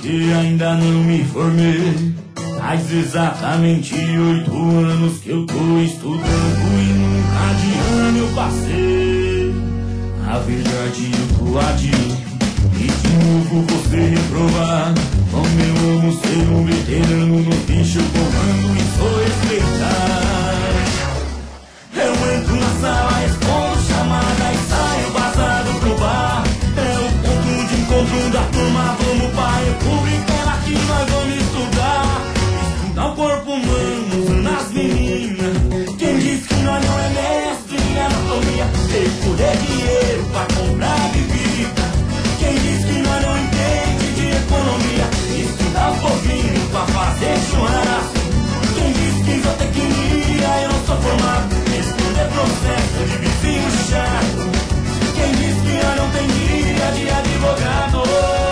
porque ainda não me formei. Faz exatamente 8 anos que eu tô estudando e nunca de ano eu passei. Na verdade eu tô adiando e de novo você reprovar. Como eu amo ser um veterano no bicho comando e sou respeitar. Eu entro na sala, respondo chamada e saio vazado pro bar. É o ponto de encontro da turma, vamos pra República, é lá que nós vamos estudar. Estudar o corpo humano nas meninas. Quem diz que nós não é mestre em anatomia? Recolher dinheiro pra comprar bebida. Quem diz que nós não entende de economia? Estudar o povinho pra fazer churrasco. Quem diz que isotecnia eu não sou formado? Responder processo de vizinho chato. Quem diz que nós não tem dia de advogado?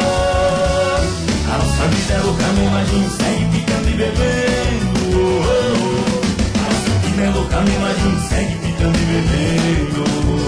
A nossa vida é louca mesmo, a gente segue picando e bebendo. A nossa vida é louca mesmo, a gente segue picando e bebendo.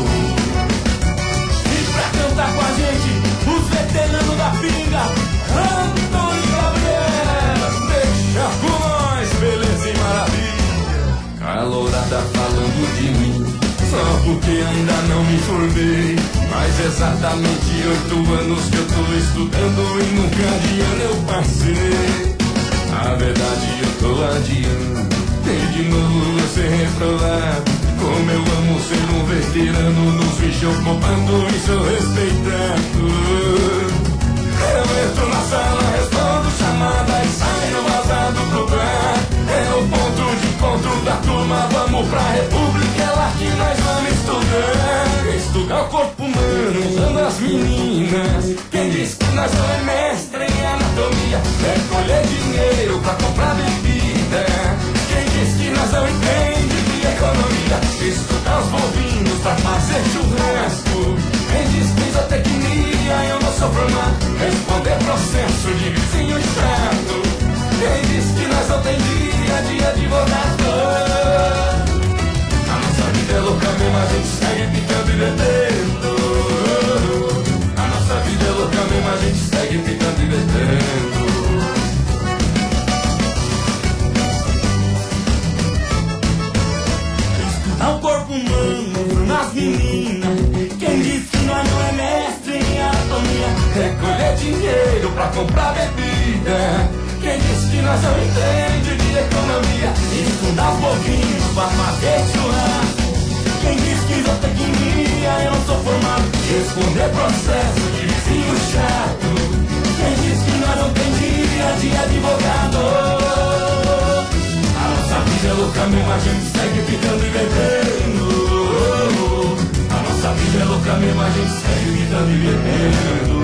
E pra cantar com a gente, os veteranos da pinga, Antônio e Gabriela. Deixa com nós, beleza e maravilha. Calorada falando de mim, só porque ainda não me formei. Faz exatamente 8 anos que eu tô estudando e nunca de ano eu passei. Na verdade eu tô adiando e de novo você reprovado. Como eu amo ser um veterano nos bichos comando e sou respeitado. Eu entro na sala, respondo chamada e saio vazado pro bar. É o ponto de encontro da turma, vamos pra República, é lá que nós vamos estudar. Estudar o corpo humano usando as meninas. Quem diz que nós não é mestre em anatomia? Recolher dinheiro pra comprar bebida. Quem diz que nós não entende de economia? Estudar os bovinos pra fazer churrasco. Quem diz que isotecnia eu não sou formado? Responder processo de vizinho chato. Quem diz que nós não tem dia de advogado? A nossa vida é louca mesmo, a gente segue picando e bebendo. A nossa vida é louca mesmo, a gente segue picando e bebendo. Estudar o corpo humano nas meninas. Quem diz que nós não é mestre em anatomia? Recolher dinheiro pra comprar bebida. Quem diz que nós não entende de economia? Estudar os bovinhos pra fazer churrasco. Quem diz que isotecnia eu não sou formado? Responder processo de vizinho chato. Quem diz que nós não tem dia de advogado? A nossa vida é louca mesmo, a gente segue picando e bebendo. A nossa vida é louca mesmo, a gente segue picando e bebendo.